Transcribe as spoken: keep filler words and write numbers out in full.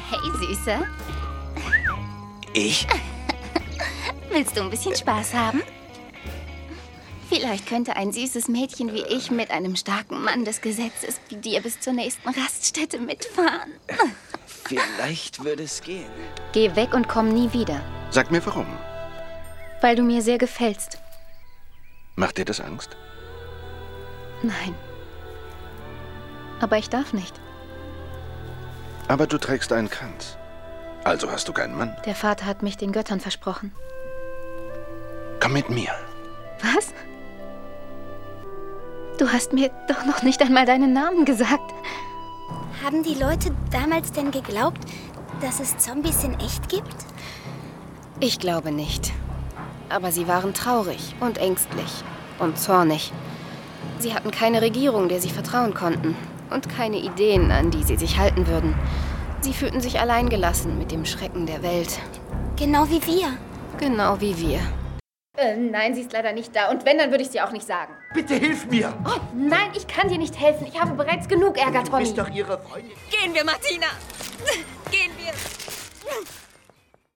Hey, Süßer. Ich? Willst du ein bisschen Spaß haben? Vielleicht könnte ein süßes Mädchen wie ich mit einem starken Mann des Gesetzes wie dir bis zur nächsten Raststätte mitfahren. Vielleicht würde es gehen. Geh weg und komm nie wieder. Sag mir warum. Weil du mir sehr gefällst. Macht dir das Angst? Nein. Aber ich darf nicht. Aber du trägst einen Kranz. Also hast du keinen Mann. Der Vater hat mich den Göttern versprochen. Komm mit mir. Was? Du hast mir doch noch nicht einmal deinen Namen gesagt. Haben die Leute damals denn geglaubt, dass es Zombies in echt gibt? Ich glaube nicht. Aber sie waren traurig und ängstlich und zornig. Sie hatten keine Regierung, der sie vertrauen konnten. Und keine Ideen, an die sie sich halten würden. Sie fühlten sich alleingelassen mit dem Schrecken der Welt. Genau wie wir. Genau wie wir. Äh, nein, sie ist leider nicht da. Und wenn, dann würde ich sie auch nicht sagen. Bitte hilf mir! Oh, nein, ich kann dir nicht helfen. Ich habe bereits genug Ärger, Tommy. Du bist doch ihre Freundin. Gehen wir, Martina! Gehen wir!